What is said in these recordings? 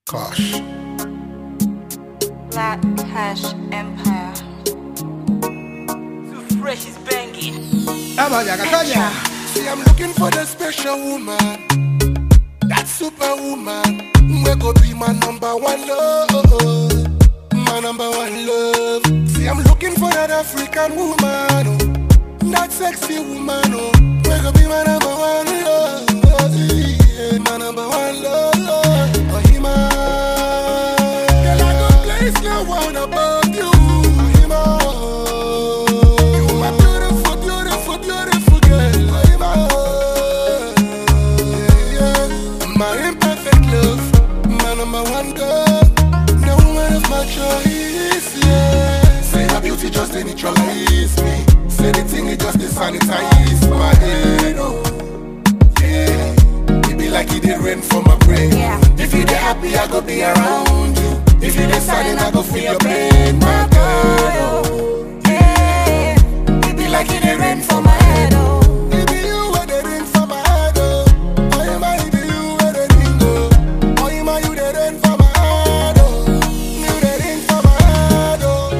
Kosh. Black Cash Empire. Too fresh is banging. See, I'm looking for the special woman, that superwoman. We go be my number one love, my number one love. See, I'm looking for that African woman, oh, that sexy woman. Oh, we go be my number one love, yeah, my number one love. Oh, he man, girl, I go place no one above you. Oh, he man, you my beautiful, beautiful, beautiful girl. Oh, he man, yeah, my imperfect love, my number one girl, no one of my choice. Yeah, say her beauty just dey neutralize me. Say the thing it just dey sanitize my head. Oh, yeah. Like it did rain for my brain. Yeah. If you dey happy, I go be around you. If you dey sad, I go feel your pain, my girl. Oh, Yeah. It be like it did rain for my head. Oh. it be you where they rain for my head. Oh, oh yeah, it be you where they rain. Oh, oh yeah, you dey rain for my head. Oh, you dey rain for my head. Oh.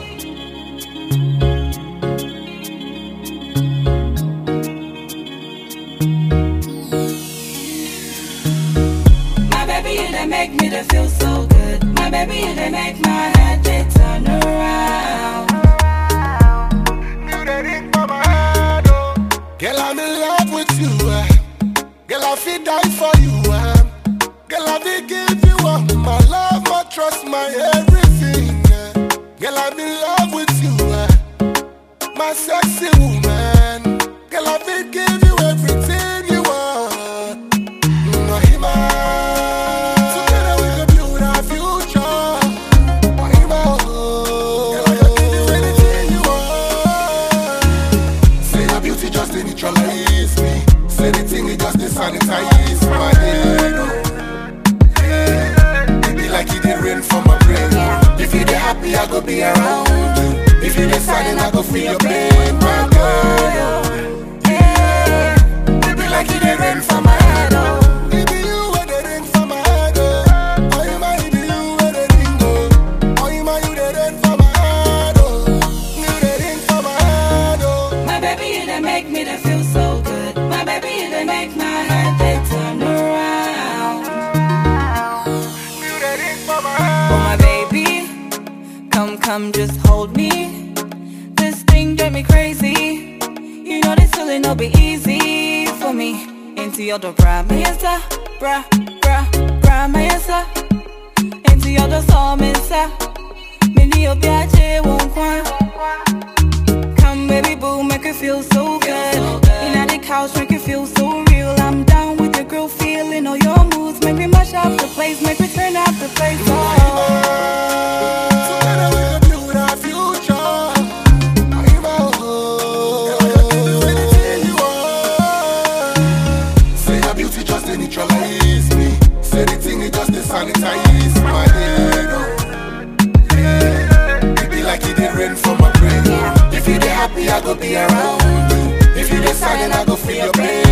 My baby, you they make me to feel so good. My baby, you they make my head they turn around. You dey rain for my head. Oh, girl, I'm in love with you. Girl, I feel die for you. Girl, I will give you all my love, my trust, my everything. Girl, I'm in love with you, my sexy woman. Girl, I will give you everything you want. No, hima. Together we can build our future. No, hima. Girl, I will give you anything you want. Say your beauty just dey neutralize me. Say the thing it just dey sanitize my head. Oh. It be like it did rain for my brain. Yeah. If you dey happy, I go be around you. If you dey sad, I go feel your pain, my girl. Yeah. It be like it did rain for For my head. Oh. it be you where they rain for my head. Oh, oh you it be you where they rain. Oh, oh you dey rain for my head. Oh, you dey rain for my head. Oh, My baby, you they make me to feel so good. My baby, you they make my head they turn around. you dey rain for my head. Oh my baby, come, just hold me. This thing drive me crazy. You know this feeling will be easy for me. Into your door, bra, my yesa, bra, my yesa. Into your door, saw me sa. Mini obiache won't kwa. Come baby boo, make you feel so good. In at the couch, make you feel so real. I'm down with your girl, feeling all your moods. Make me mash up the place, make me turn up the place. Oh. Together we can build our future. Girl, I can give you anything you want. Say your beauty just dey neutralize me. Say the thing it just dey sanitize my head. Oh, yeah. It be like it did rain for my brain. Yeah. If you dey happy, I go be around you. If you dey sad, I go feel your pain.